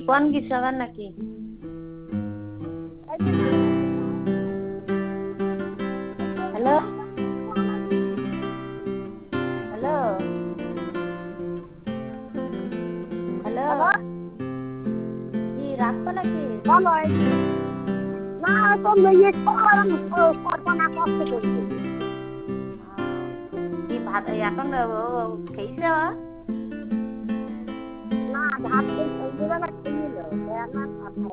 কোন কিছু আবার নাকি? হ্যালো হ্যালো হ্যালো, কি রাখছো নাকি? না তো মেয়ে কল্পনা কষ্ট করছে। কি ভাত এখন খেয়েছে? না ভাত খেয়ে নিল।